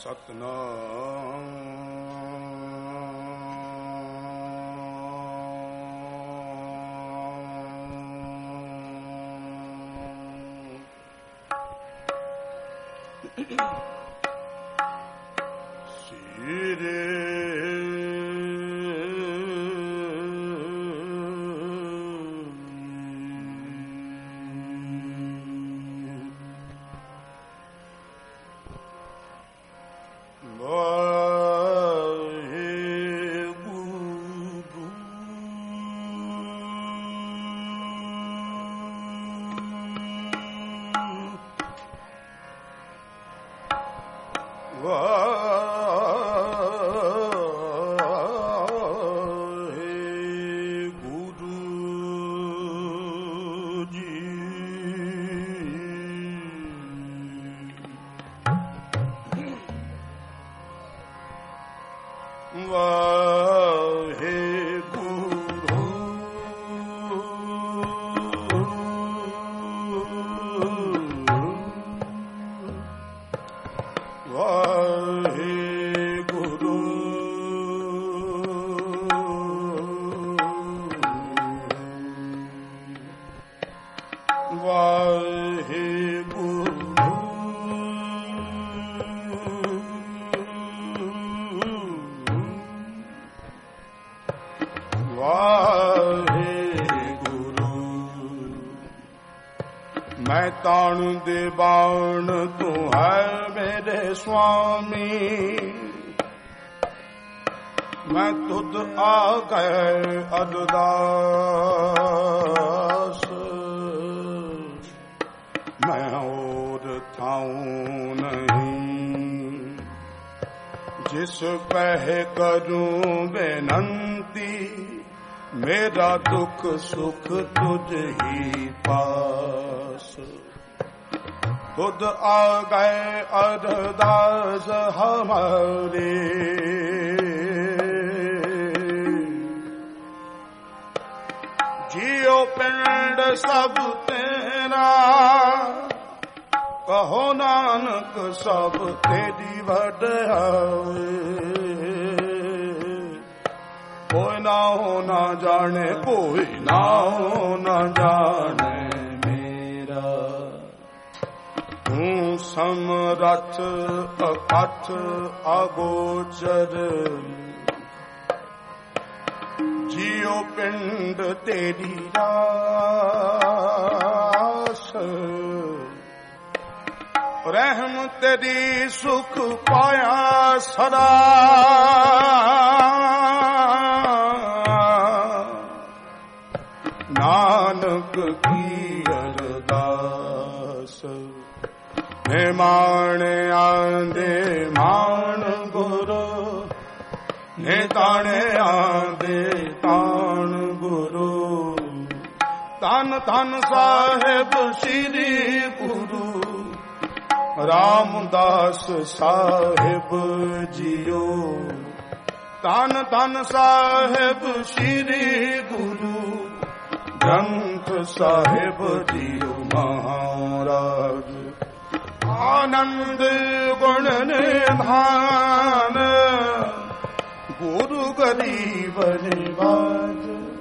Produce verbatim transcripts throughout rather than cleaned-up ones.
सुख तुझ ही पास। तुद आ गए अरदास हमारे, जियो पिंड सब तेरा, कहो नानक सब तेरी वड्याई। कोई ना हो ना जाने, कोई ना हो ना जाने मेरा। तू समरथ अकथ अगोचर, जियो पिंड तेरी रास। रहम तेरी सुख पाया सदा, नानक की अरदास। मैं मान आंदे मान गुरु, ने ताने आंदे तान गुरु। तन तन साहिब श्री गुरु रामदास साहिब जियो। तन तन साहिब श्री गुरु ग्रंथ साहिब जियो महाराज। आनंद गुण निधान गुरु गरीब निवाज।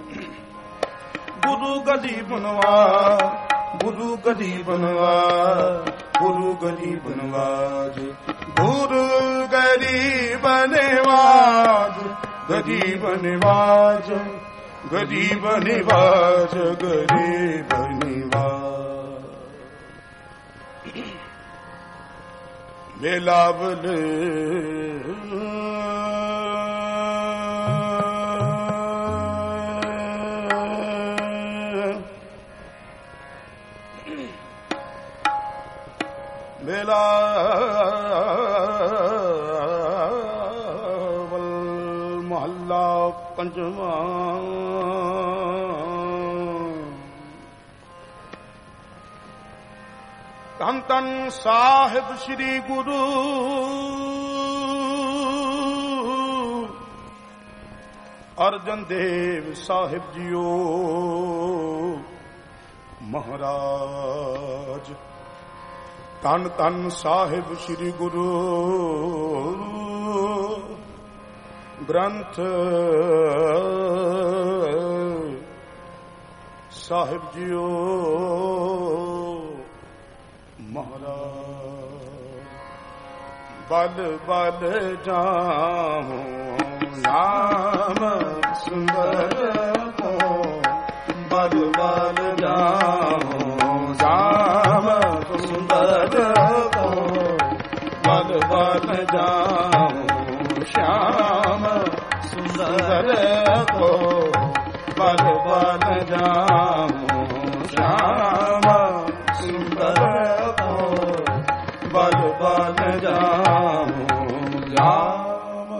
गुरु गरीब नवाज, गुरु गरीब नवाज, गुरु गरीब नवाज। गुरु गरीब निवाज, गरीब निवाज, गरीब निवाज, गरीब निवाज। बेलावल बेलावल मोहल्ला पंचमा। धन धन साहिब श्री गुरु अर्जन देव साहिब जियो महाराज। ਧੰਨ ਧੰਨ ਸਾਹਿਬ ਸ੍ਰੀ ਗੁਰੂ ਗ੍ਰੰਥ ਸਾਹਿਬ ਜੀਓ ਮਹਾਰਾਜ ਬਲ ਬਲ ਜਾਉ ਨਾਮ ਸੁੰਦਰ ਕੋ ਬਲ ਬਲ ਜਾਉ ਨਾਮ ਸੁੰਦਰ ਕੋ ਬਲ ਬਲ ਜਾਉ श्याम सुंदर को बल बल जाऊं श्याम सुंदर को बल बल जाऊं श्याम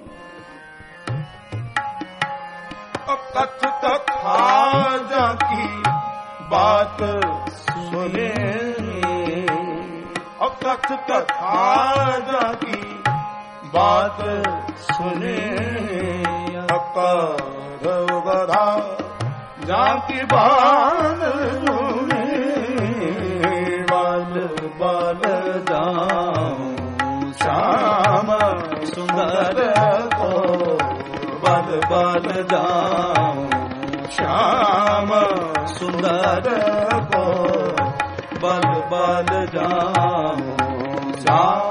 कथत खाजा की बात सुने कथत खाजा की बात सुने अकार बधा जाकी बाल सुने बाल बाल जाऊं श्याम सुंदर को बाल बाल जाऊं श्याम सुंदर को बाल बाल जाऊं श्याम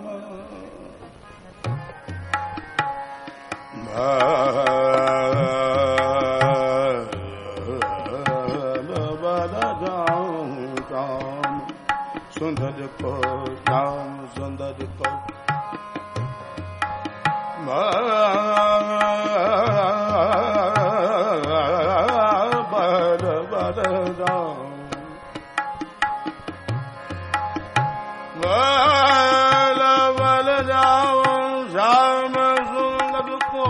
सुंदर को श्याम सुंदर को बर बर जाऊं बल बल जाऊं श्याम सुंदर को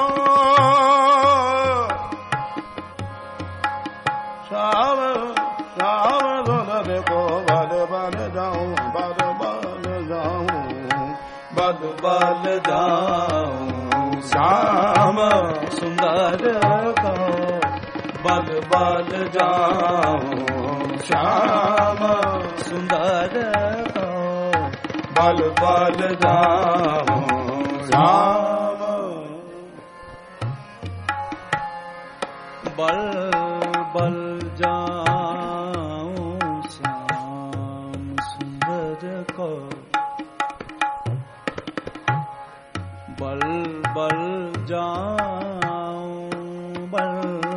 श्याम श्याम सुंदर को बल बल जाऊं बल बल जाऊं बल बल जाऊं श्याम सुंदर को बल बल जाऊं श्याम सुंदर को बल बल जाऊं श्याम बल बल जाऊं श्याम सुंदर को बल बल जाऊं बल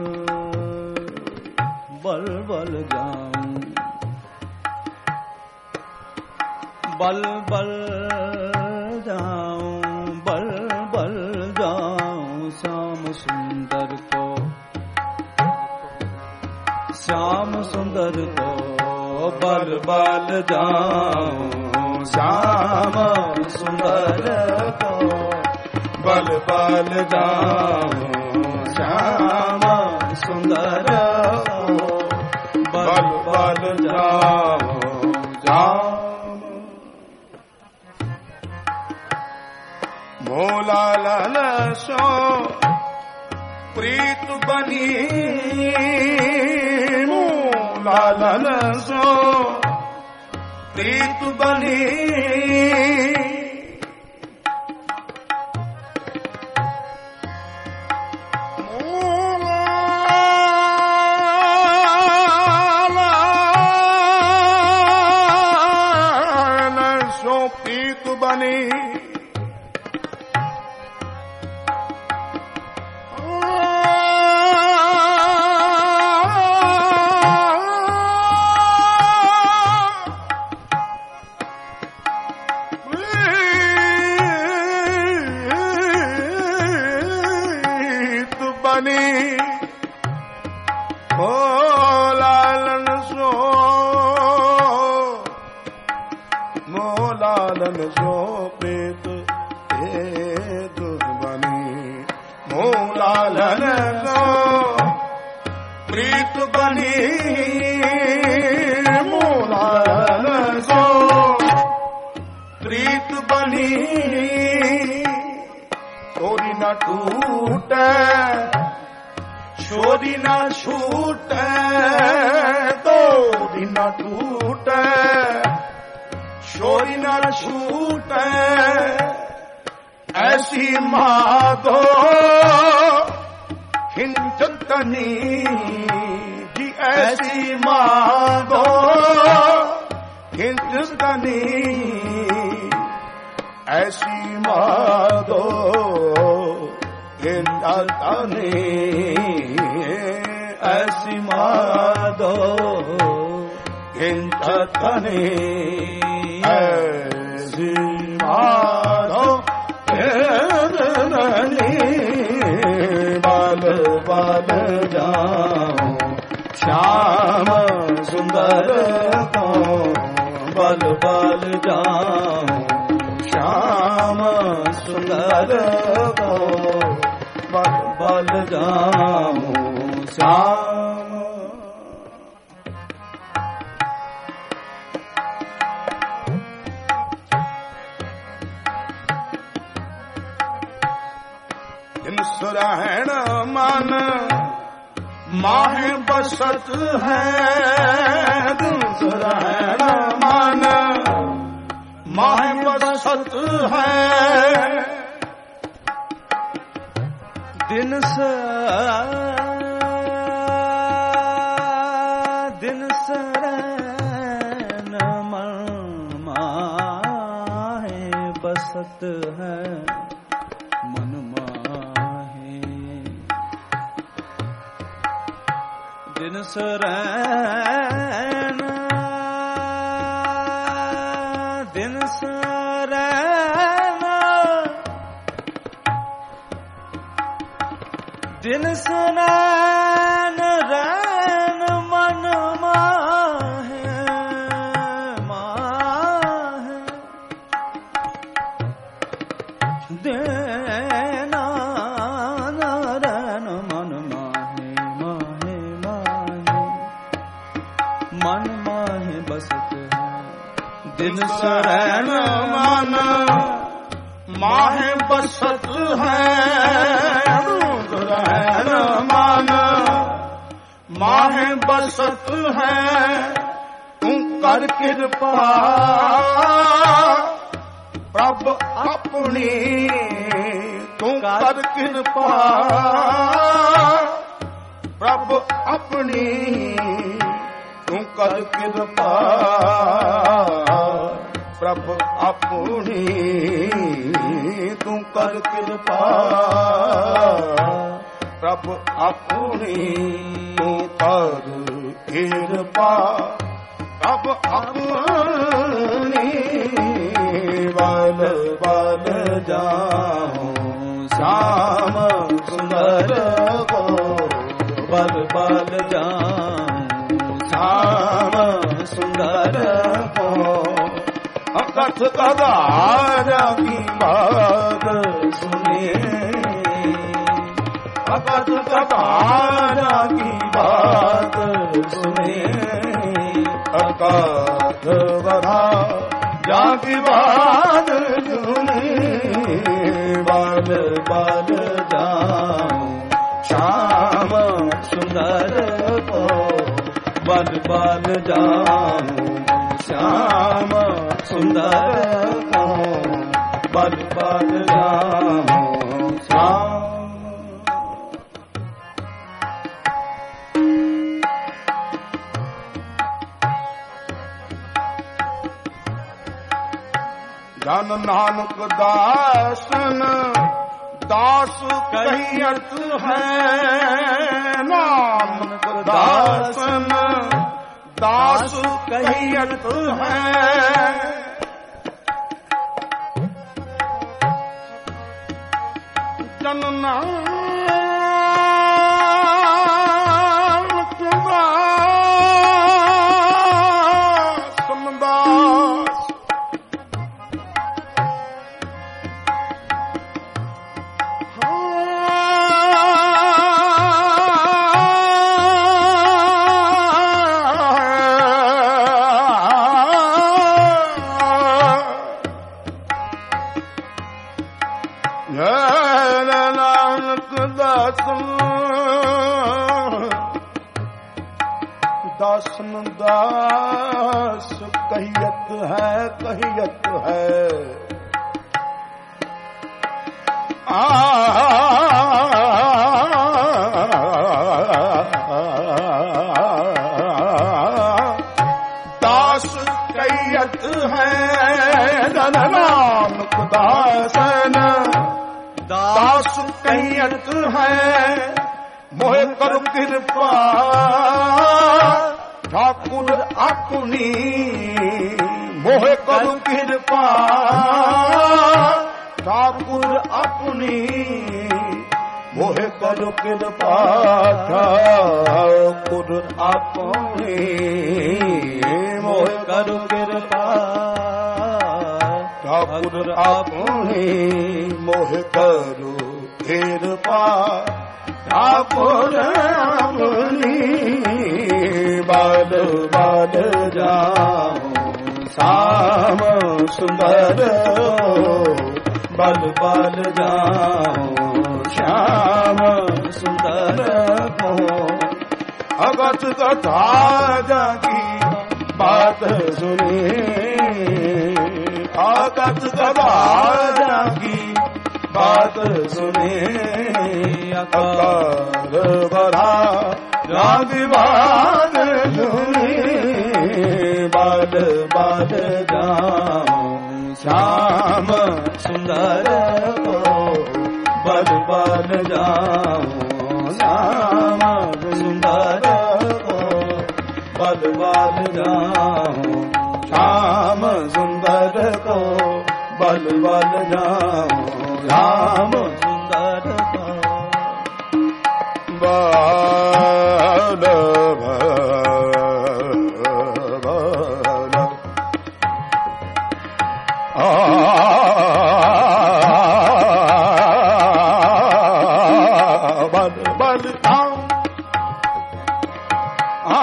बल बल जाऊं बल बल जाऊं बल बल जाऊं श्याम सुंदर को श्याम सुंदर को बल बल जाऊं श्याम सुंदर को बल बल जाऊं श्याम सुंदर को बल बल जाऊं श्याम मोला लाल सो प्रीत बनी मोला लाल सो प्रीत बनी प्रीत बनी ओ लालन सो मोलालन सो प्रीत एक बनी मोलालन सो प्रीत बनी मोलालन सो प्रीत बनी छोरी न टूटे छोरी न छूटे दो दिन टूटे छोरी न छूटे ऐसी माधो हिंदनी जी ऐसी माधो हिंदनी ऐसी माधो हिंदनी ऐसी माधो हिंदनी ऐसी माधो हिंदनी बाल बाल जाऊं श्याम सुंदर को बल बल जाऊं श्याम सुंदर को बल बल जाऊं श्याम दिन सुरहण मन माहे बसत है दिन सुरहण मन माहे बसत है दिन स दिन सरन मन माहे बसत है मन माहे दिन सरन दिन सरन दिन सरन रैन मन माहे माहे देना रैन मन माहे माहे माहे मन माहे बसत है दिन सरन मन माहे बसत है रहन मन माहे बसत है तू कर कृपा प्रभ अपनी तू कर कृपा प्रभ अपनी तू कर कृपा प्रभ अपनी तू कर कृपा प्रभ अपनी तू कर कृपा प्रभ अपनी बल बल जाऊं श्याम सुंदर को बल बल जाऊं श्याम सुंदर को कथ कदारा की बात सुने कथ कदारा की बात सुने अकथ बधा जाकी बात सुने बाल बाल जाऊं श्याम सुंदर को बल बल जाऊं श्याम सुंदर को बल बल जाऊं श्याम जन नानक दासन दास कही अर्थ है नानक दासन दास कही अर्थ है जन नानक दासन दास दासन दास कहियत है कहियत है आ दास कहियत है जन नानक दासन दास कहियत है मोह कर कृपा ठाकुर अपनी मोह कर कृपा ठाकुर अपनी मोह कर कृपा ठाकुर अपनी मोह कर कृपा ठाकुर अपनी मोह करो कृपा ठाकुर अपनी बाल बाल जाओ श्याम सुंदर बल बल जाओ श्याम सुंदर को अगत कथा जागी बात सुनी अगत कथा जागी बात सुने अकार बड़ा जागी बात सुने बाल बाल जाओ श्याम सुंदर को बल बल जाओ श्याम सुंदर को बल बल जाओ श्याम सुंदर को बल बल जाओ राम सुंदर बाल बाल आ बल बल राम आ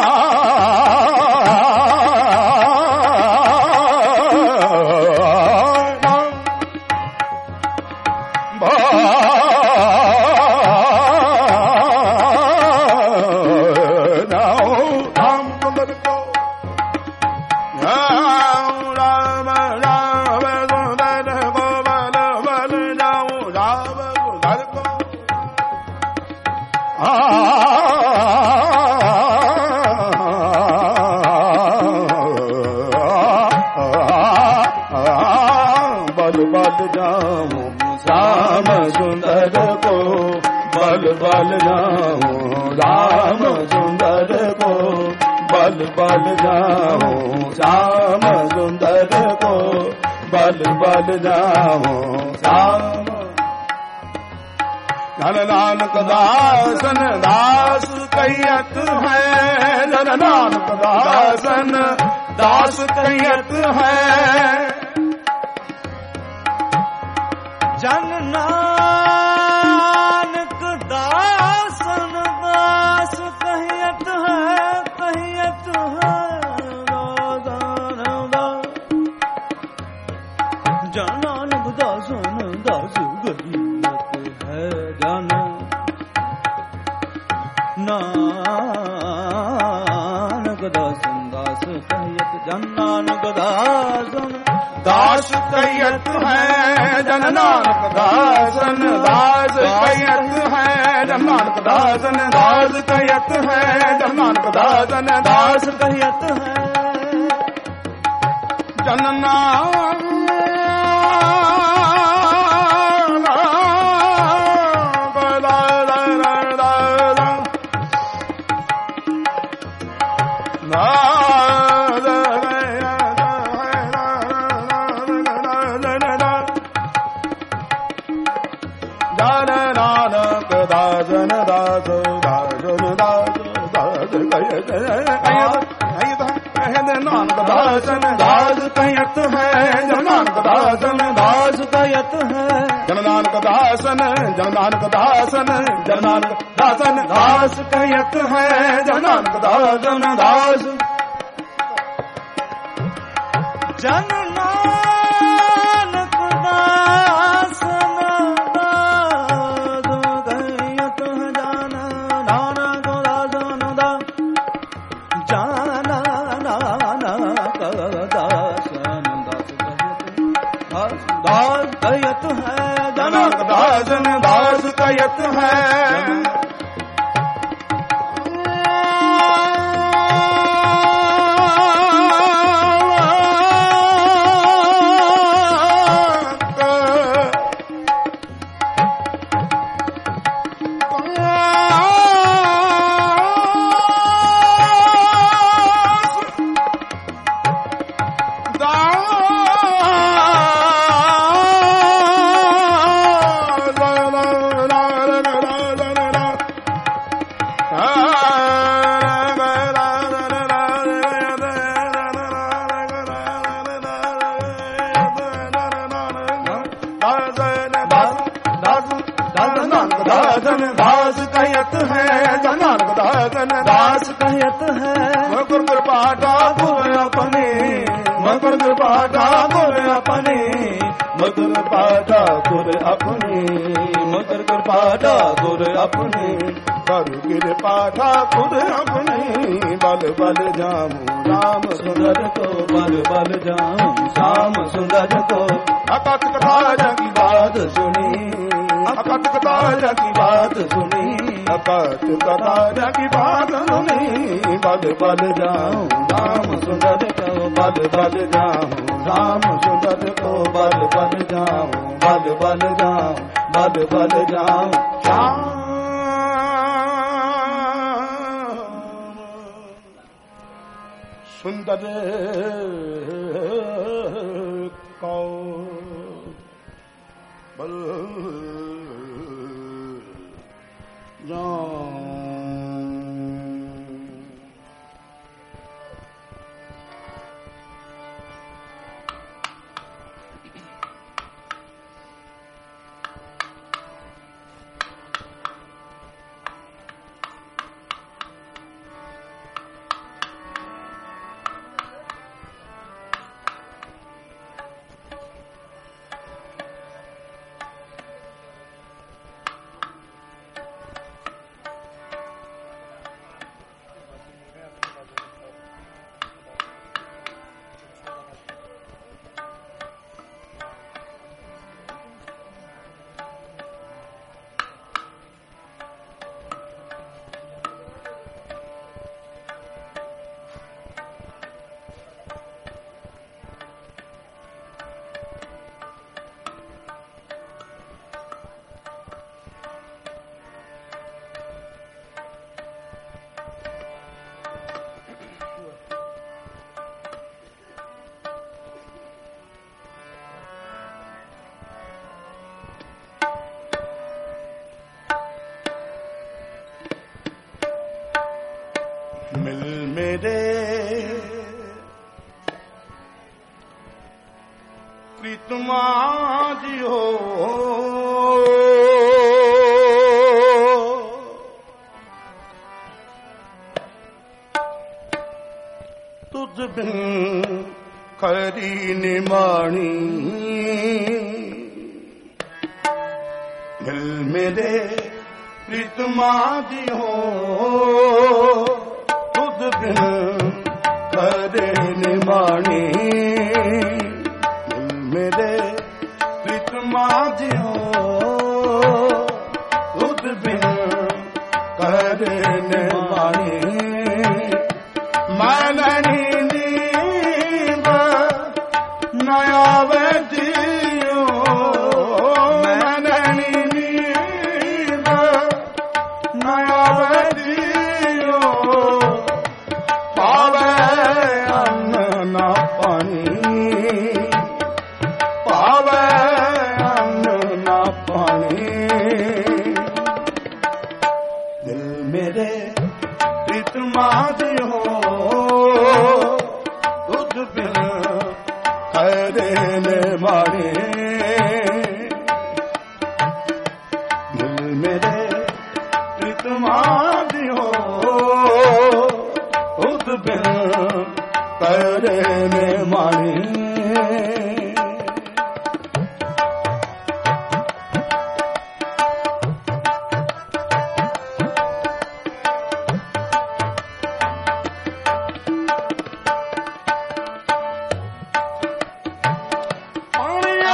बल जाओ राम सुंदर को बल बल जाओ श्याम सुंदर को बल बल जाओ श्याम जन नानक दासन दास कहियत है जन नानक दासन दास कहियत है जन नानक दासन दास कहियत है कहियत है जन नानक दासन दास कहियत है जन नानक दासन दास कहियत जन नानक दासन दास कहियत है जन नानक दासन दास कहियत है जन नानक दासन दास कहियत है जन नानक दासन दास कहियत है जन नानक दासन दास दासन दास दास कहियत है नानक दासन दास कहियत है जन नानक दासन दास कहियत है जन नानक दासन जन नानक दासन जन नानक दासन दास कहियत है जन नानक दासन दास जन नानक दासन ਦਾਸ ਕਹਿਤ ਹੈ ਜਨ ਨਾਨਕ ਦਾਸਨ ਦਾਸ ਕਹਿਤ ਹੈ ਦਾਸ ਕਹਿਤ ਹੈ ਜਨ ਨਾਨਕ ਦਾਸਨ ਦਾਸ ਕਹਿਤ ਹੈ ਮਗਰ ਕਿਰਪਾ ठाकुर अपने ਮਗਰ ਕਿਰਪਾ ठाकुर अपने ਮਗਰ ਕਿਰਪਾ ठाकुर अपने ਮਗਰ ਕਿਰਪਾ ठाकुर अपने ਕਰੁ ਕਿਰਪਾ ठाकुर अपने ਬਲ ਬਲ ਜਾਮੁ ਰਾਮ ਸੁੰਦਰ ਕੋ ਬਲ ਬਲ ਜਾਮ ਸ਼ਾਮ ਸੁੰਦਰ ਕੋ ਅਕਥ ਕਥਾ ਜਗੀ ਬਾਤ सुनी ਅਕਥ ਕਥਾ ਜਗੀ बात सुनी ਅਕਥ ਕਥਾ ਜਗੀ ਬਾਤ ਸੁਣੀ ਬਲ ਬਲ ਜਾਉ राम सुंदर को बल बल जाऊं राम सुंदर को बल बल जाऊं बल बल जाऊं बल बल जाऊं सुंदर को बल जाऊं मिल मेरे प्रीतमा जियो तुझ बिन खरी निमाणी मिल मेरे प्रीतमा जियो बिन खरे निमाणी मेरे प्रीतमा जियो तुझ बिन खरे निमाणी मननी नींद नया वजियो मननी नींद नया वजियो पावे अन्न न पानी पावे अन्न न पानी दिल मेरे प्रीतमा जियो तुझ बिन खरे निमाणी दिल मेरे प्रीतमा जियो तुझ बिन खरे निमाणी पानी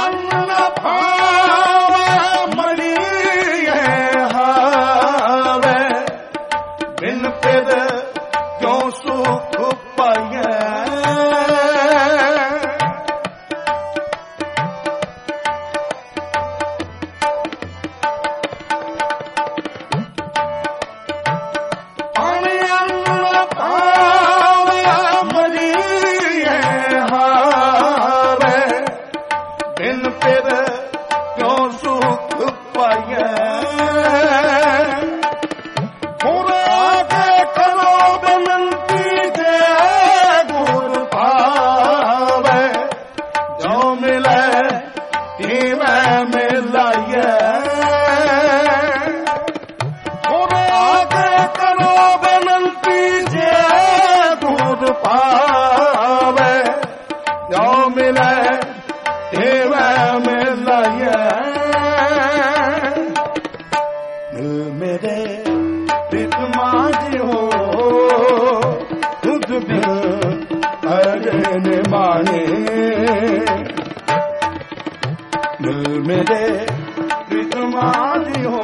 ਫਿਰ ਕਿਉਂ ਸੁਖ ਪਾਈਐ। ਹੁਣ ਆਗੇ ਕਰੋ ਬੇਨਤੀ ਜੇ ਗੁਰ ਪਾਵੈ, ਜੋ ਮਿਲੈ ਤਿਵੈ ਮਿਲਾਈਐ। ਹੁਣ ਆਗੇ ਕਰੋ ਬੇਨਤੀ ਜੇ ਗੁਰ ਪਾਵੈ, ਜੋ ਮਿਲੈ ਤਿਵੈ ਮਿਲਾਈਐ। ਮਿਲ ਮੇਰੇ ਪ੍ਰੀਤਮਾ ਜਿਓ ਤੁਧ ਬਿਨ ਅਰੇ ਨਿਮਾਣੇ। ਮਿਲ ਮੇਰੇ ਪ੍ਰੀਤਮਾ ਜਿਓ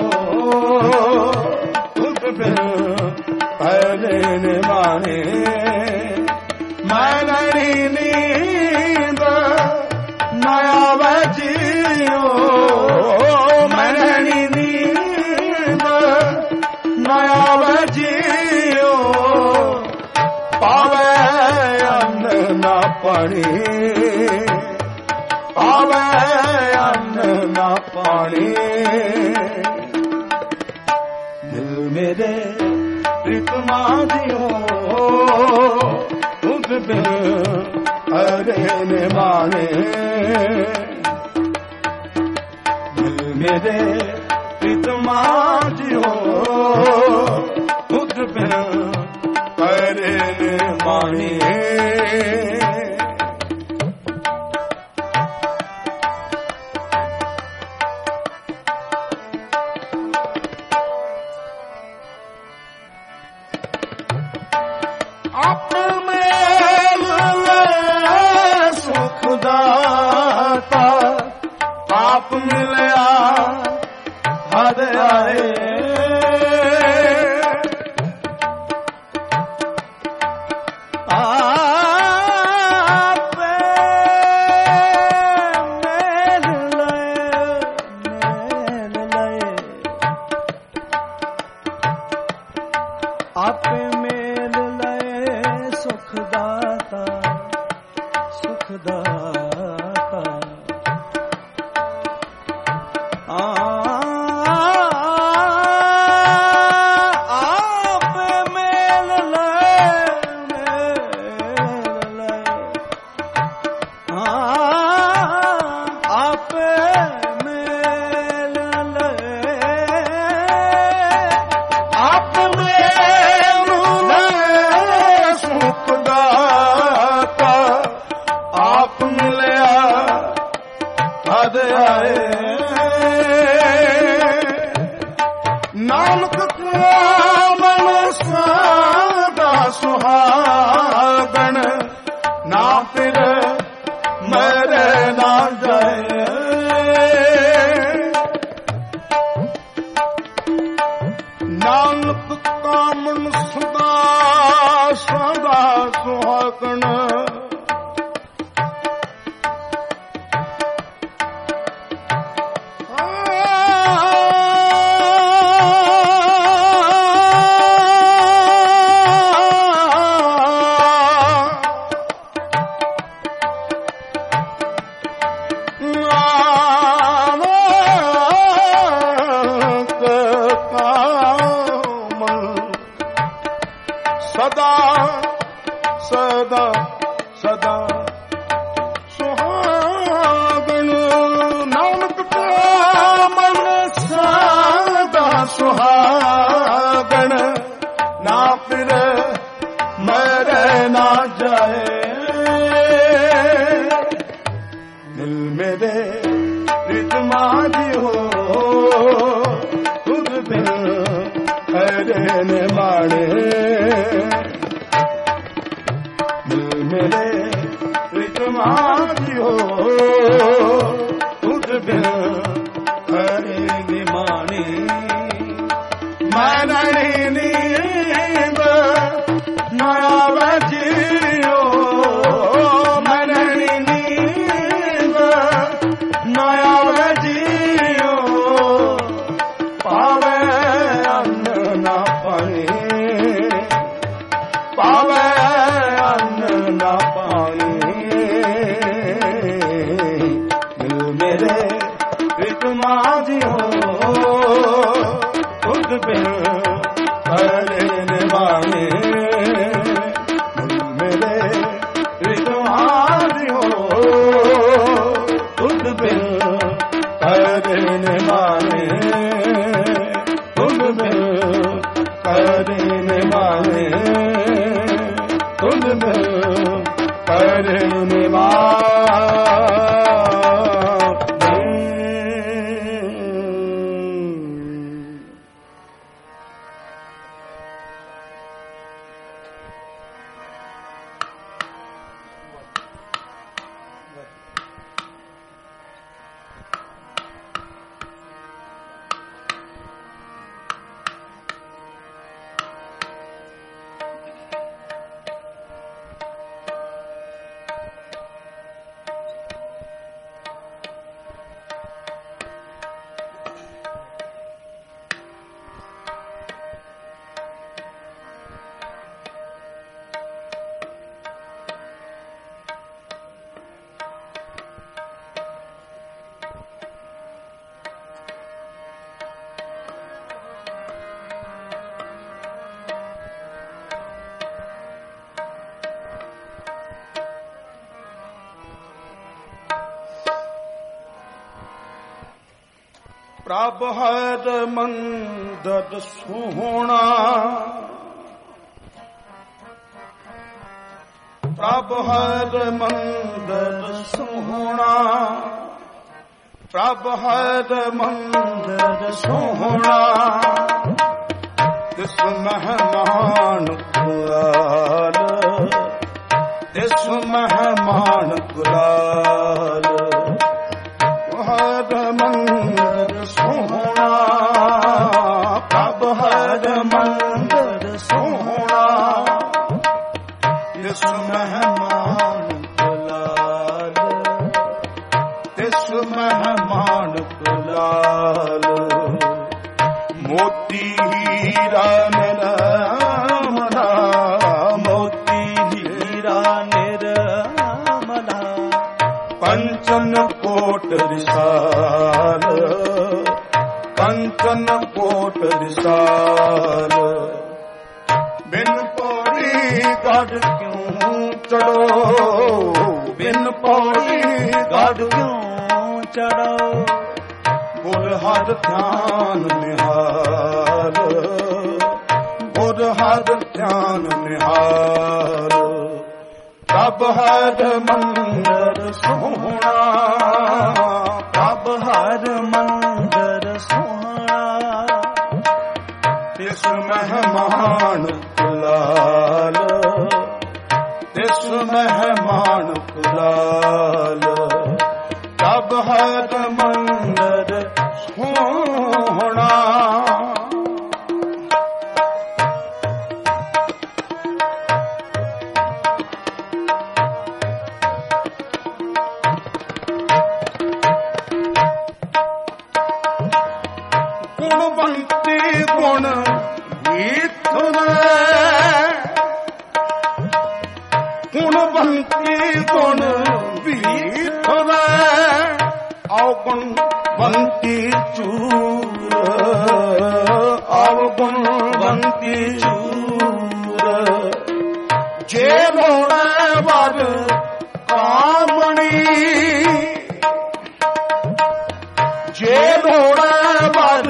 ਤੁਧ ਬਿਨ ਅਰੇ ਨਿਮਾਣੇ। ਮੈਂ ਨਹੀਂ ਨੀਂਦ ਨਾ ਆਵੈ ਜੀਓ, ਮੈਂ ਨਹੀਂ ਨੀਂਦ ਨਾ ਆਵੈ ਜੀਓ। ਪਾਵੈ ਅੰਨ ਨਾ ਪਾਣੀ, ਪਾਵੈ ਅੰਨ ਨਾ ਪਾਣੀ। ਮਿਲ ਮੇਰੇ ਪ੍ਰੀਤਮਾ ਜਿਓ ਤੁਧ ਬਿਨ ਅਰੇ ਨਿਮਾਣੇ। ਮਿਲ ਮੇਰੇ ਪ੍ਰੀਤਮਾ ਜਿਓ ਤੁਧ ਬਿਨ ਅਰੇ ਨਿਮਾਣੇ। ਆਪ ਮਿਲਿਆ ਹਦ ਆਏ। ਆਪੇ ਮੇਲ ਲਏ ਸੁਖ ਦਾਤਾ, ਸੁਖ ਦਾਤਾ। ਆਪੇ ਮੇਲ ਲਏ, ਮੇਲ ਲਏ। ਆਪੇ ਮੇਲ ਲਏ, ਆਪ ਮੈਨੂੰ ਲੈ ਸੁਖ ਦਾਤਾ। ਆਪ ਮਿਲਿਆ ਹਦ ਆਏ। ਨਾਨਕ ਕੋ ਮਨ ਸਦਾ ਸੁਹਾਗਣ, ਨਾ ਫਿਰ ਮੇਰੇ ਨਾ ਜਾਏ। ਨਾਨਕ ਕਾ ਮਨ ਸਦਾ ਸਦਾ ਸੁਹਾਗਣ, ਸਦਾ ਸਦਾ ਸਦਾ ਸੁਹਾਗਣ। ਨਾਨਕ ਕਾ ਮਨ ਸਦਾ ਸੁਹਾਗਣ, ਨਾ ਫਿਰ ਮੇਰੇ ਨਾ ਜਾਏ। ਮਿਲ ਮੇਰੇ ਪ੍ਰੀਤਮਾ ਜਿਓ ਤੁਧ ਬਿਨ ਅਰੇ ਨਿਮਾਣੇ। ਮਿਲ ਮੇਰੇ ਪ੍ਰੀਤਮਾ ਜਿਓ ਤੁਧ ਬਿਨ ਅਰੇ ਨਿਮਾਣੇ। ਮੈਂ ਨਹੀਂ ਨੀਂਦ ਨਾ ਆਵੈ ਜੀਓ, ਮੈਂ ਨਹੀਂ ਨੀਂਦ ਨਾ ਆਵੈ ਜੀਓ। ਪਾਵੈ ਅੰਨ ਨਾ ਪਾਣੀ, ਬਿਨ ਕਰੇ ਨਿਭਾਣੇ ਮੇਰੇ ਰਿਦਵਾਨ ਹੋ ਤੁਧ ਬਿਨ ਕਰੇ ਨਿਭਾਣੇ ਤੁਧ ਬਿਨ ਕਰੇ ਨਿਭਾਣੇ ਤੁਧ ਬਿਨ ਕਰੇ ਨਿਭਾਣੇ ਪ੍ਰਭ ਹਰ ਮੰਦਰ ਸੋਹਣਾ ਪ੍ਰਭ ਹਰ ਮੰਦਰ ਸੋਹਣਾ ਪ੍ਰਭ ਹਰ ਮੰਦਰ ਸੋਹਣਾ ਤਿਸ ਮਹਿਮਾਨ ਗੁਲਾਲ ਤਿਸ ਮਹਿਮਾਨ ਗੁਲਾਲ ਹਰ ਮੰਦਰ ਸੋਹਣਾ ਪ੍ਰਭ ਹਰ ਮੰਦਰ ਸੋਹਣਾ ਤਿਸ ਮਹਿਮਾਨ ਗੁਲਾਲ ਤਿਸ ਮਹਿਮਾਨ ਗੁਲਾਲ ਮੋਤੀ ਹੀਰਾ ਨਿਰਮਲਾ ਮੋਤੀ ਹੀਰਾ ਨਿਰਮਲਾ ਕੰਚਨ ਕੋਟ ਰਿਸਾਲ ਕੰਚਨ ਕੋਟ ਰਿਸਾਲ ਬਿਨ ਪੌੜੀ ਗੜ ਕਿਉਂ ਚੜੋ ਬਿਨ ਪੌੜੀ ਗੜ ਕਿਉਂ ਚੜੋ ਗੁਰ ਹਰ ਧਿਆਨ ਨਿਹਾਲ ਗੁਰ ਹਰ ਧਿਆਨ ਨਿਹਾਲ ਪ੍ਰਭ ਹਰ ਮੰਦਰ ਸੋਹਣਾ ਪ੍ਰਭ ਹਰ ਮੰਦਰ ਸੋਹਣਾ ਤਿਸ ਮਹਿਮਾਨ ਗੁਲਾਲ ਤਿਸ ਮਹਿਮਾਨ ਗੁਲਾਲ ਪ੍ਰਭ ਹਰ ਮੰਦਰ ਸੋਹਣਾ ਗੁਣਵੰਤੀ ਗੁਣ ਵੀਤੁਰੇ ਗੁਣਵੰਤੀ ਗੁਣ ਵੀਤੁਰੇ ਆਉ ਗੁਣਵੰਤੀ ਚੂਰ ਆਉ ਗੁਣਵੰਤੀ ਚੂਰ ਜੇ ਰੋਣਾ ਵਰ ਕਾਮਣੀ ਜੇ ਰੋਣਾ ਵਰ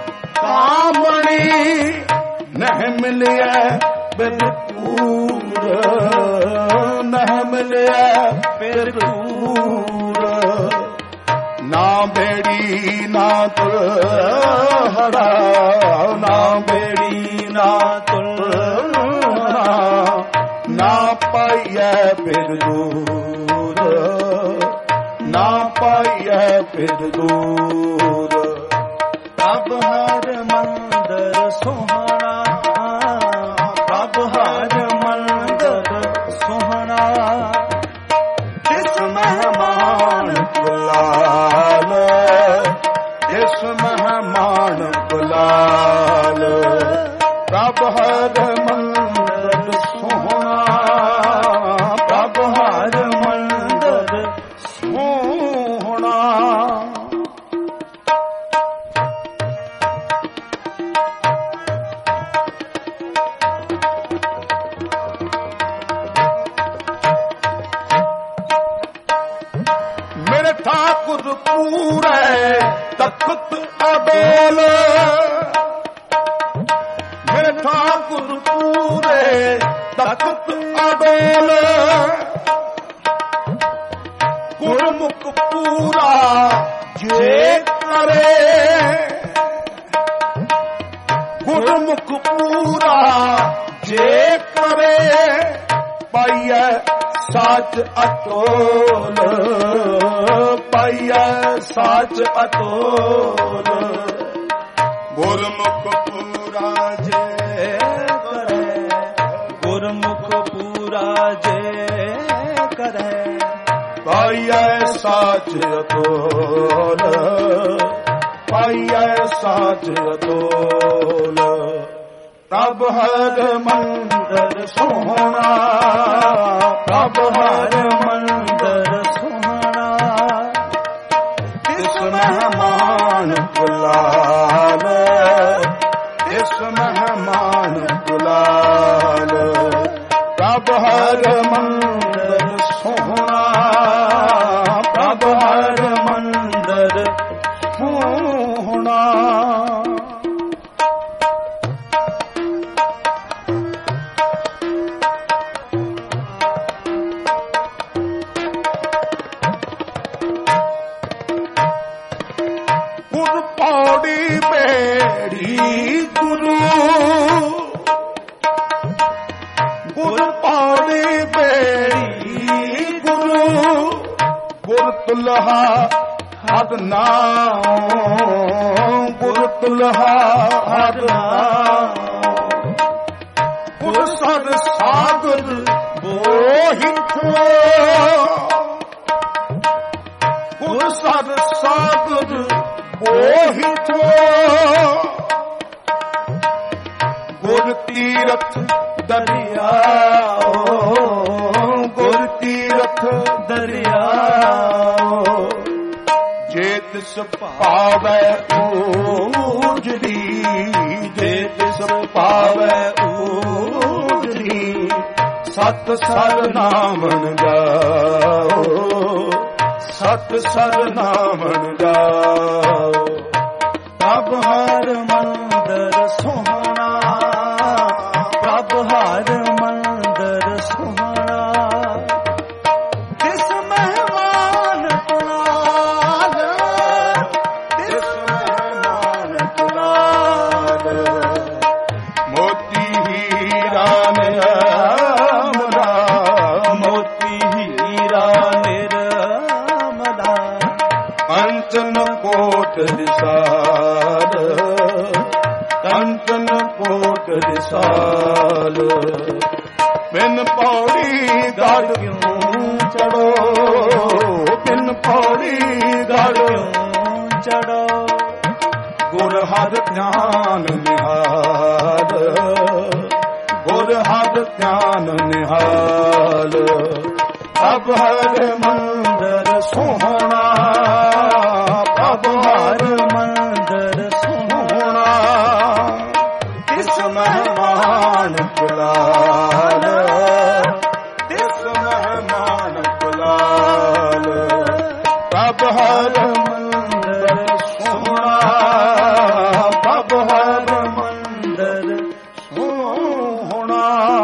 ਕਾਮਣੀ ਨਹਿ ਮਿਲਿਆ ਬਿਰਪੂਰ ਨਹਿ ਮਿਲਿਆ ਬਿਰਪੂਰ ਨਾ ਬੇੜੀ ਨਾ ਤੁਲਹੜਾ ਨਾ ਬੇੜੀ ਨਾ ਤੁਲਹੜਾ ਨਾ ਪਾਈਐ ਫਿਰ ਦੂਰ ਨਾ ਪਾਈਐ ਫਿਰ ਦੂਰ ਪ੍ਰਭ ਹਰ ਮੰਦਰ ਸੋਹਣਾ ਪ੍ਰਭ ਹਰ ਮੰਦਰ ਸੋਹਣਾ ਤਿਸ ਮਹਿਮਾਨ ਗੁਲਾਲ ਤਿਸ ਮਹਿਮਾਨ ਗੁਲਾਲ ਪ੍ਰਭ ਹਰ ਮੰਦਰ ਸੋਹਣਾ ਪ੍ਰਭ ਹਰ ਮੰਦਰ ਸੋਹਣਾ ठाकुर पूरे तख्त अडोल, मेरे ठाकुर पूरे तख्त अडोल, गुरमुख पूरा जे करे, गुरमुख पूरा जे करे, पाइया साच अटोल, पाइया साच अटोल, गुरमुख पूरा जे करे, गुरमुख पूरा जे करे, पाइया साच अटोल, पाइया साच अटोल, तब हर मंदिर सोहना, तब हर मंदिर सोहना, इस मेहमान गुलाल, इस मेहमान गुलाल, तब हर मंदिर सोहना, तब हर मंदिर सोहना। तुलहा हद नाम, गुर तुलहा हद नाम, गुर सद सागर बोहि थो, गुर सद सागर बोहि थो, गुर तीरथ दरिया, गुर तीरथ दरिया, जे तिस पावै ऊजरी, जे तिस पावै ऊजरी, सत सर नामन गाओ, सत सर नामन गाओ, तब हर मंदिर सोहना, तब हर मंदिर सोहना, तिस मेहमान कुलाल, तिस मेहमान कुलाल, मोती हीरा निर्मला, मोती हीरा निर्मला, कंचन कोट विशाल, कंचन कोट विशाल, बिन पौड़ी गढ़ क्यों चढ़ो, बिन पौड़ी गढ़ क्यों चढ़ो, गुर हर ध्यान निहाल, गुर हर ध्यान निहाल, अब हर मंदिर सोहना, अब हर मंदिर सोहना, तिस मेहमान गुलाल, तिस मेहमान गुलाल, तब हर मंदिर सोहना, तब हर मंदिर सोहना।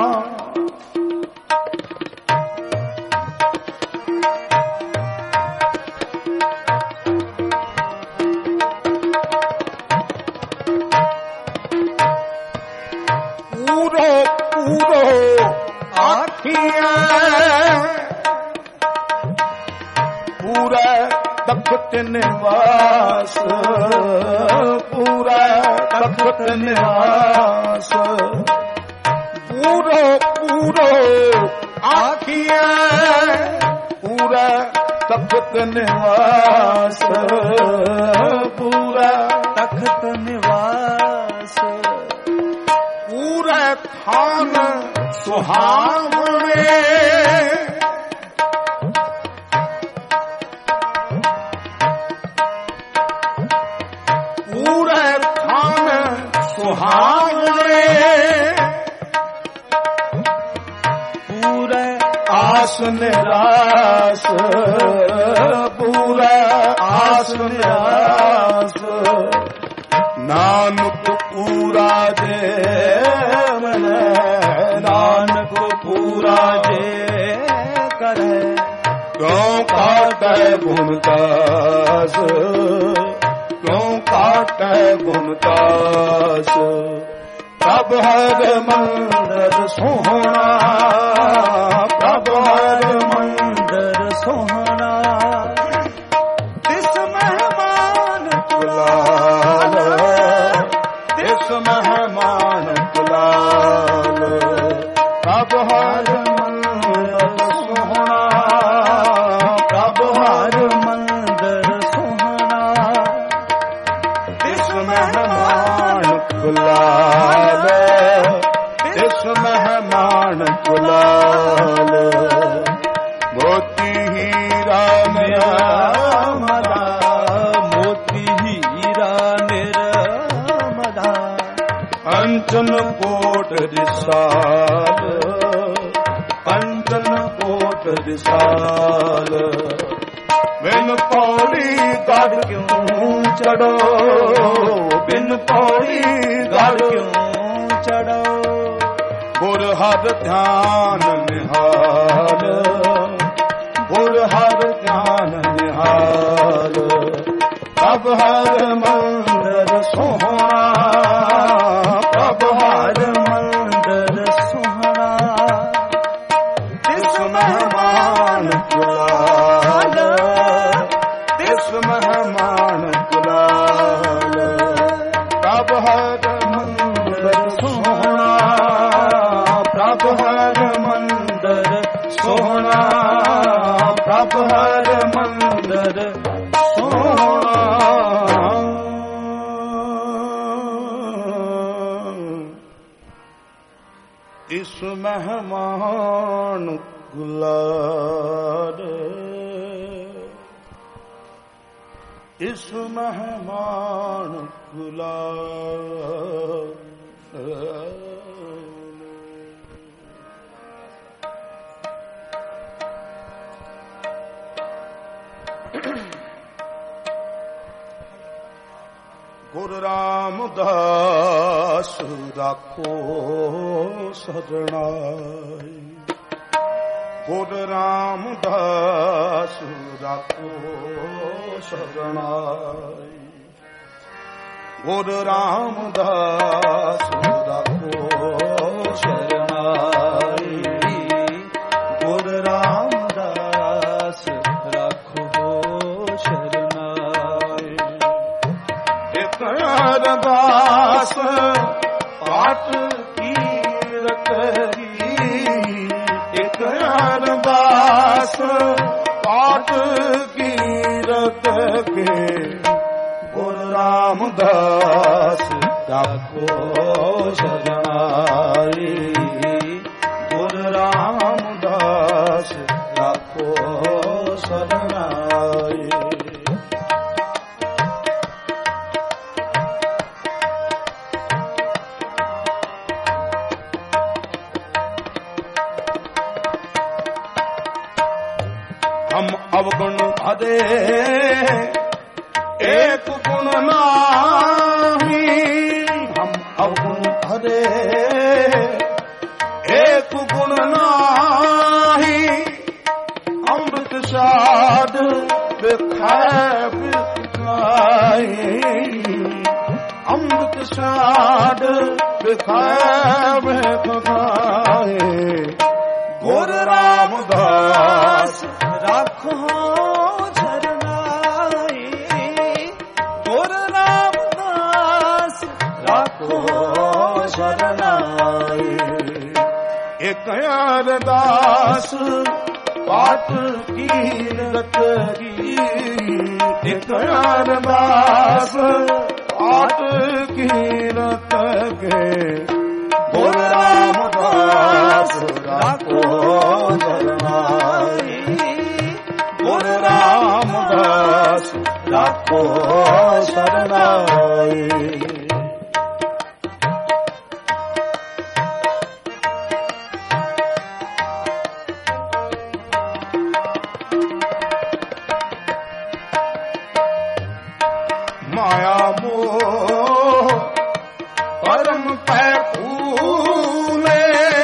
पूरो पूरो आखियां, पूरा तख्त निवास, पूरा तख्त निवास, पूरो पूरो आखियां, पूरा तख्त निवास, पूरा तख्त निवास, पूरा थान सुहावने, पूरा थान सुहावने, पूरा आस निरास, पूरा ਨਿਰਾਸ ਨਿਰਾਸ ਨਾਨਕ ਪੂਰਾ ਜੇ ਮਨੈ ਨਾਨਕ ਪੂਰਾ ਜੇ ਕਰੇ ਕਿਉ ਕਾਟੈ ਗੁਣ ਤਾਸ ਕਿਉ ਕਾਟੈ ਗੁਣ ਤਾਸ ਪ੍ਰਭ ਹਰ ਮੰਦਰ ਸੋਹਣਾ ਪ੍ਰਭ ਹਰ ਮੰਦਰ ਸੋਹਣਾ ਤਿਸ ਮਹਿਮਾਨ ਕੁਲਾਲ ਤਿਸ ਮਹਿਮਾਨ ਕੁਲਾਲ ਪ੍ਰਭ ਹਰ ਮੰਦਰ ਸੋਹਣਾ ਪ੍ਰਭ ਹਰ ਮੰਦਰ ਸੋਹਣਾ ਤਿਸ ਮਹਿਮਾਨ ਕੁਲਾਲ ਤਿਸ ਮਹਿਮਾਨ ਕੁਲਾਲ ਮੋਤੀ ਹੀਰਾ ਨਿਰਮਲਾ ਮੋਤੀ ਹੀਰਾ ਨਿਰਮਲਾ ਅੰਚਨ ਕੋਟ ਰਿਸਾਲ ਅੰਚਨ ਕੋਟ ਰਿਸਾਲ ਬਿਨ ਪੌੜੀ ਗੜ ਕਿਉਂ ਚੜੋ ਬਿਨ ਪੌੜੀ ਗੜ ਕਿਉਂ ਚੜੋ ਗੁਰ ਹਰ ਧਿਆਨ ਨਿਹਾਲ ਗੁਰ ਹਰ ਧਿਆਨ ਨਿਹਾਲ ਪ੍ਰਭ ਹਰ ਮੰਦਰ ਸੋਹਣਾ ਪ੍ਰਭ ਹਰ ਮੰਦਰ ਸੋਹਣਾ ਤਿਸ ਮਹਿਮਾਨ ਕੁਲਾਲ ਤਿਸ ਮਹਿਮਾਨ ਕੁਲਾਲ ਪ੍ਰਭ ਹਰ ਮੰਦਰ ਸੋਹਣਾ ਪ੍ਰਭ ਹਰ ਮੰਦਰ ਸੋਹਣਾ ਪ੍ਰਭ ਹਰ ਮੰਦਰ ਸੋਹਣਾ ਇਸ ਮਹਿਮਾਨ ਗੁਲਾਲ ਇਸ ਮਹਿਮਾਨ ਗੁਲਾਲ ਗੁਰੂ ਰਾਮਦਾਸ ਰਾਖੋ ਸਜਣਾਈ ਗੁਰੂ ਰਾਮਦਾਸ ਰਾਖੋ ਸਜਣਾਈ ਗੁਰੂ ਰਾਮਦਾਸ ਰਾਖੋ ਸ਼ਰਨਾਈ ਗੁਰੂ ਰਾਮਦਾਸ ਰਾਖੋ ਸ਼ਰਨਾਈ ਇਕ ਅਰਦਾਸ ਪਾਠ ਕੀਰਤ ਇਕ ਅਰਦਾਸ ਪਾਠ ਕੀਰਤ ਕੇ ਗੁਰੂ ਰਾਮਦਾਸ ਰਾਖੋ ਸ਼ਰਨਾਈ ਗੁਰੂ ਰਾਮਦਾਸ ਰਾਖੋ ਸ਼ਰਨਾਈ हम अवगुण अदे एक गुण नाही हम अवगुण अदे एक गुण नाही अमृत साध बिखाए बिखाए अमृत साध बिखाए बिखाए गुरु रामदास राखो शरनाई गुरु रामदास राखो शरनाई एक अरदास पाठ कीरत की एक अरदास पाठ कीरत के गुरु रामदास राखो शरनाई गुरु रामदास राखो शरनाई माया मोह परम पै फूले,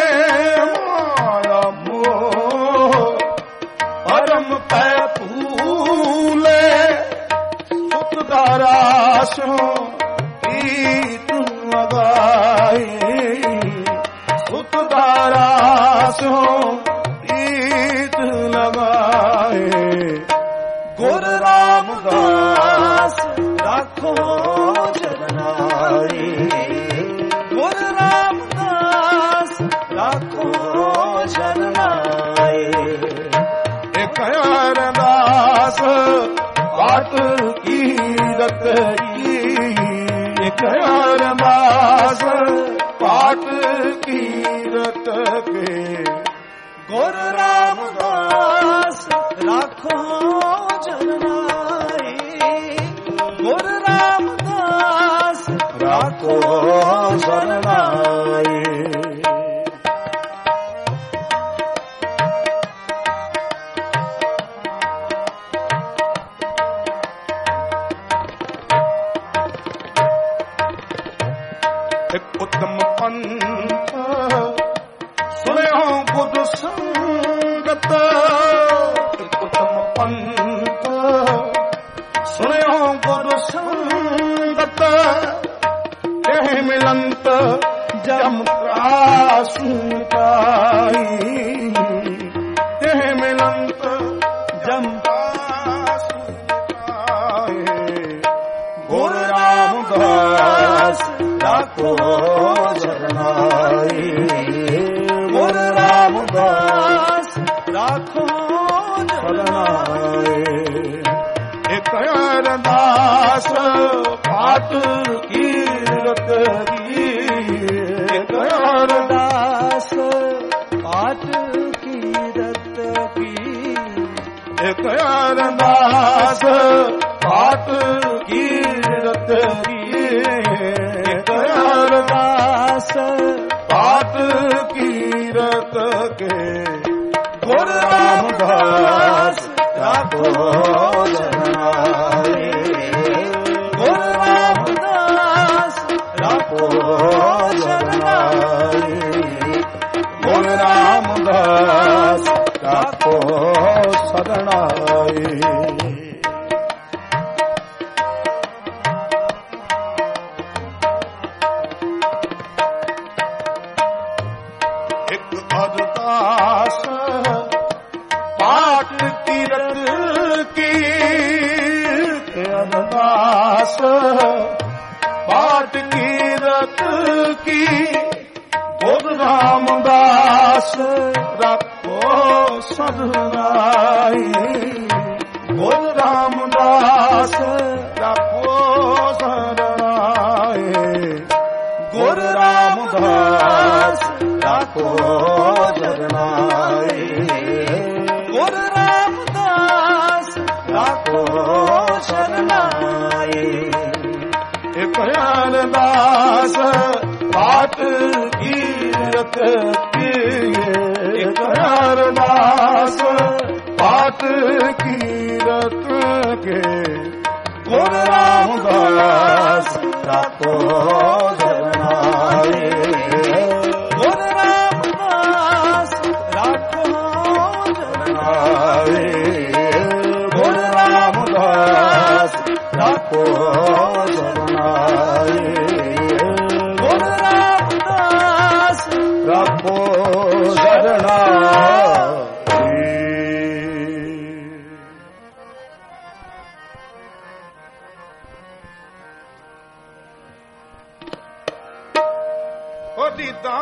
माया मोह परम पै फूले, सुख दारा सो प्रीत लगाए, सुख दारा सो प्रीत लगाए। गुर रामदास राखो चरनाई, गुर रामदास राखो चरनाई। एक अरदास पाठ कीरत की, एक अरदास पाठ कीरत के। गुर रामदास राखो चरनाई, गुर रामदास राखो चरनाई। एक उत्तम पंथ सुनो बुध संगत, एक उत्तम पंथ सुनो बुध संगत। यह मिलंत जम त्रासुकाई, यह मिलंत जम त्रासुकाई। गुर रामदास राखो चरनाई, गुर रामदास राखो चरनाई। एक अरदास पाठ कीरत की, एक अरदास पाठ कीरत की, एक अरदास पाठ कीरत की, एक अरदास पाठ कीरत के। गुर रामदास राखो चरनाई, गुर रामदास राखो चरनाई, गुर रामदास राखो शरणाई। अरदास पाठ कीरत की, अरदास पाठ कीरत की। गुर रामदास राखो शरनाई, गुर रामदास राखो शरनाई। गुर रामदास राखो चरनाई, गुर रामदास राखो चरनाई। एक अरदास पाठ कीरत की, एक अरदास पाठ कीरत के। गुर रामदास राखो चरनाई, गुर रामदास राखो चरनाई, गुर रामदास राखो चरनाई, गुर रामदास राखो चरनाई। ओ दीदा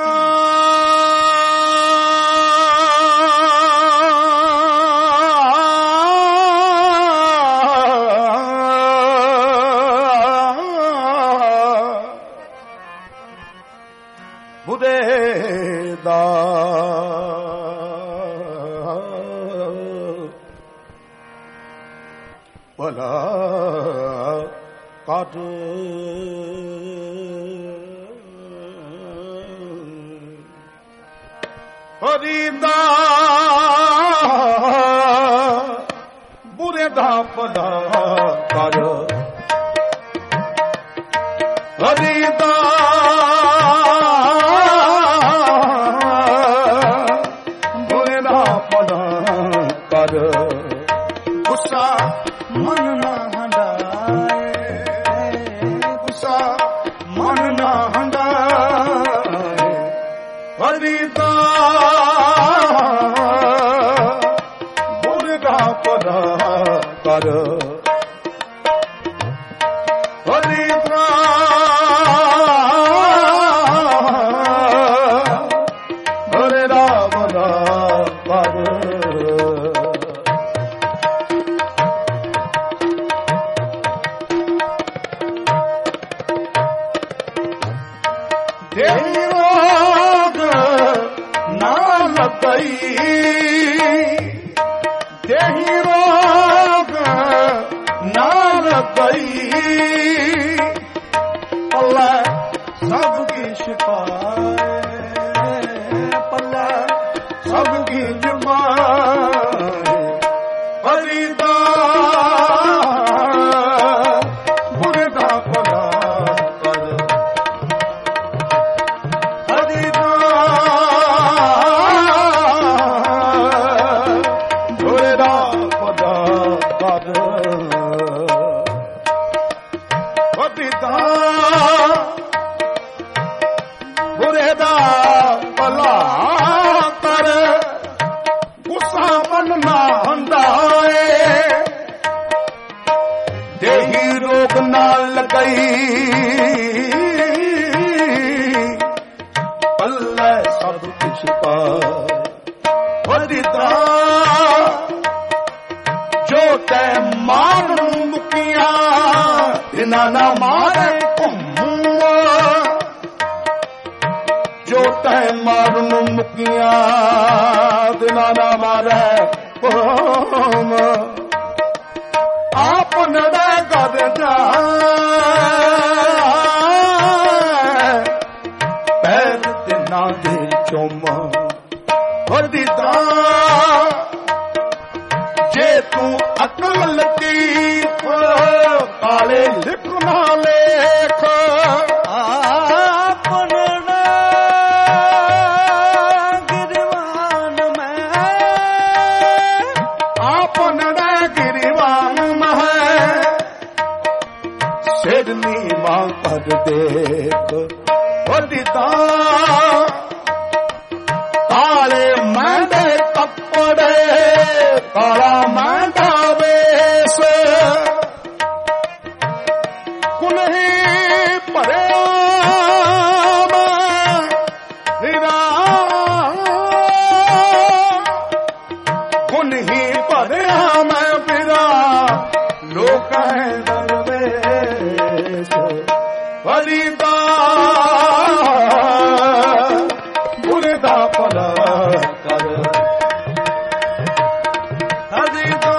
बुदे दा भला काट हरिदा बुरे दा भला कर ਹਰੀ ਦਾ ਬੁਰੇ ਦਾ ਭਲਾ ਕਰ ਗੁੱਸਾ ਮਨ ਨਾ ਹੰਡਾਏ ਗੁੱਸਾ ਮਨ ਨਾ ਹੰਡਾਏ ਹਰੀ ਦਾ ਬੁਰੇ ਦਾ ਭਲਾ ਕਰ ਹਰੀ ਦਾ ਬੁਰੇ ਦਾ ਭਲਾ ਕਰ ਦੇਹੀ ਰੋਗ ਨਾ ਲੱਗਈ ਦੇਹੀ ਰੋਗ ਨਾ ਲੱਗਈ ਪੱਲਾ ਸਭ ਕੀ ਸ਼ਿਫਾਏ ਪੱਲਾ ਸਭ ਕੀ ਜਮਾਏ ਹਰੀ ਦਾ ਬੁਰੇ ਦਾ ਭਲਾ ਕਰ ਹਰੀ ਦਾ ਬੁਰੇ ਦਾ ਭਲਾ ਕਰ ਹਰੀ ਦਾ ਬੁਰੇ ਦਾ ਭਲਾ ਕਰ ਗੁੱਸਾ ਮਨ ਨਾ ਹੰਡਾਏ ਦੇਹੀ ਰੋਗ ਨਾ ਲੱਗਈ ਪੱਲੇ ਸਭ ਕੁਛ ਪਾਏ ਹਰੀ ਦਾ ਜੋ ਤੈ ਮਾਰ ਮੁਕੀਆਂ ਇਹਨਾਂ ਨਾ ਮਾਰੇ ਘੁੰਮਾ ਜੋ ਤੈ ਮਾਰਨ ਮੁਕੀਆਂ ਦਿਨਾਂ ਨਾ ਮਾਰੇ ਘੁੰਮ ਆਪ ਨੜੇ ਕਰ ਜਾ ਪੈਰ ਤੇ ਨਾ ਦੇ ਚੁੰਮ ਹਰੀ ਦਾ ਜੇ ਤੂੰ ਅਕਲ ਲਤੀਫ ਕਾਲੇ ਲਿਖ ਨਾ ਲੇਖ ਆਪਨ ਗਿਰਵਾਨ ਮੈਂ ਆਪਨ ਗਿਰਵਾਨ ਮਹਿ ਸਿਰ ਨੀਵਾਂ ਕਰ ਦੇਖ ਹਰੀ ਦਾ ਕਾਲੇ ਮਹਿੰਦੇ ਕੱਪੜੇ ਕਾਲਾ ਮਹਿੰਦਾ ਵੇਸ ਕੁਲਹੀ ਭਰਿਆ ਮੈਂ ਹੀਰਾ ਕੁਲਹੀ ਭਰਿਆ ਮੈਂ ਵੀਰਾ ਲੋਕ ਹੈ ਦਰਵੇਸ਼ ਹਰੀ ਦਾ ਬੁਰੇ ਦਾ ਭਲਾ ਕਰ ਹਰੀ ਦਾ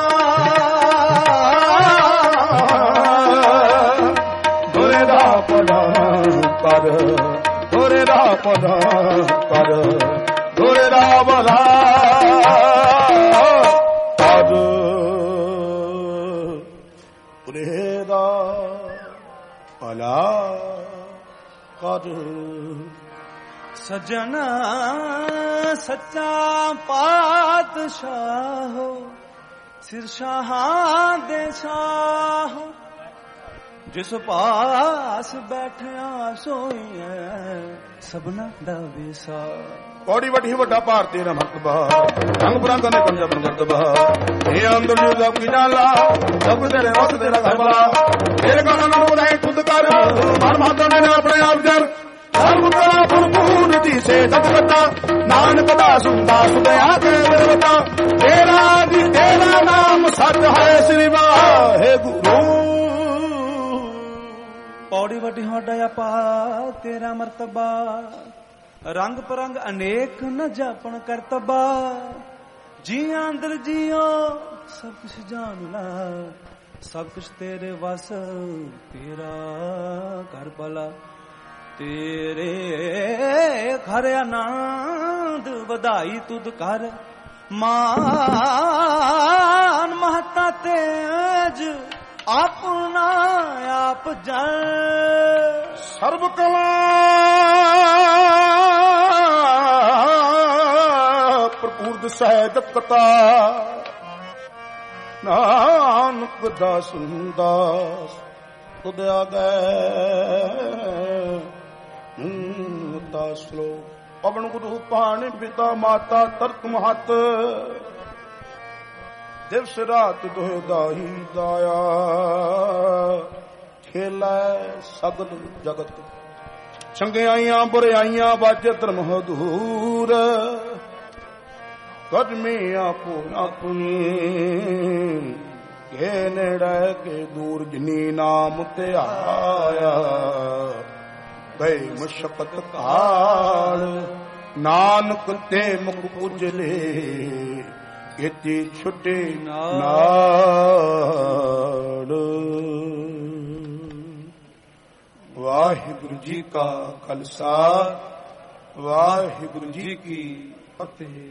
ਬੁਰੇ ਦਾ ਭਲਾ ਕਰ ਬੁਰੇ ਦਾ ਭਲਾ ਕਰ ਬੁਰੇ ਦਾ ਭਲਾ ਕਰ ਬੁਰੇ ਦਾ ਭਲਾ ਕਰ ਸਜਣ ਸੱਚਾ ਪਾਤਸ਼ਾਹ ਸਿਰ ਸ਼ਾਹਾਂ ਦੇ ਸ਼ਾਹ ਜਿਸ ਪਾਸ ਬੈਠਿਆ ਸੋਈਐ ਸਭਨਾ ਦਾ ਵਿਸਾ ਪੌੜੀ ਵਟੀ ਵੱਡਾ ਭਾਰਤੀ ਦਾ ਮਰਤਬਾ ਰੰਗ ਬਰੰਗਾਂ ਦੇ ਪੰਜਾ ਪੰਜਤਬਾ ਇਹ ਅੰਦਰ ਜੋ ਸਭ ਕੀ ਜਾਲਾ ਸਭ ਤੇਰੇ ਰਸ ਤੇਰਾ ਘਰਬਲਾ ਤੇਰੇ ਗਾਣਾ ਨੂੰ ਬਣਾਈ ਖੁਦ ਕਰ ਮਨ ਮਾਤਾ ਨੇ ਆਪਣੇ ਆਪ ਜਰ ਹਰ ਮੁਕਰਾ ਭਰਪੂਰ ਦੀ ਸੇ ਸਤਿਗਤਾ ਨਾਨਕ ਦਾ ਸੁੰਦਾ ਸੁਦਿਆ ਕੇ ਵਿਰਵਤਾ ਤੇਰਾ ਦੀ ਤੇਰਾ ਨਾਮ ਸਤ ਹੈ ਸ੍ਰੀ ਵਾਹਿਗੁਰੂ ਪੌੜੀ ਵੱਡੀ ਹੋਡਾ ਆਪਾ ਤੇਰਾ ਮਰਤਬਾ ਰੰਗ ਪਰੰਗ ਅਨੇਕ ਨ ਜਾਪਣ ਕਰਤਬਾ ਜੀਆਂ ਅੰਦਰ ਜੀਓ ਸਭ ਕੁਛ ਜਾਣ ਲਾ ਸਭ ਕੁਛ ਤੇਰੇ ਵਸ ਤੇਰਾ ਘਰ ਭਲਾ ਤੇਰੇ ਘਰ ਆਨੰਦ ਵਧਾਈ ਤੁਧ ਕਰ ਮਾਨ ਮਹਤਾ ਤੇਜ ਆਪਣਾ ਆਪ ਜਨ ਸਰਬ ਕਲਾ ਭਰਪੂਰ ਦਸੈ ਦਕਤਾ ਨਾਨਕ ਦਾਸ ਦਾਸ ਤੁਧ ਆਗੈ ਦਾਸ ਲੋ ਪਵਨ ਗੁਰੂ ਪਾਣੀ ਪਿਤਾ ਮਾਤਾ ਤਰਕ ਮਹਤ ਦਿਵਸ ਰਾਤ ਦੁਹਿ ਦਾਹੀ ਦਾਇਆ ਖੇਲੈ ਸਗਲ ਜਗਤ ਚੰਗਿਆਈਆਂ ਬੁਰਾਈਆਂ ਵਾਜੇ ਧਰਮ ਹਦੂਰ ਕਦਮੇ ਆਪੋ ਆਪਣੀ ਕੇ ਨੇੜੇ ਕੇ ਦੂਰ ਜਿਨੀ ਨਾਮ ਤੇ ਆਇਆ ਗਏ ਮਸ਼ਕਤ ਕਾਲ ਨਾਨਕ ਤੇ ਮੁਖ ਉਜਲੇ ਇਤੀ ਛੁਟੇ ਨਾੜ। ਵਾਹਿਗੁਰੂ ਜੀ ਕਾ ਖਾਲਸਾ ਵਾਹਿਗੁਰੂ ਜੀ ਕੀ ਫਤਿਹ।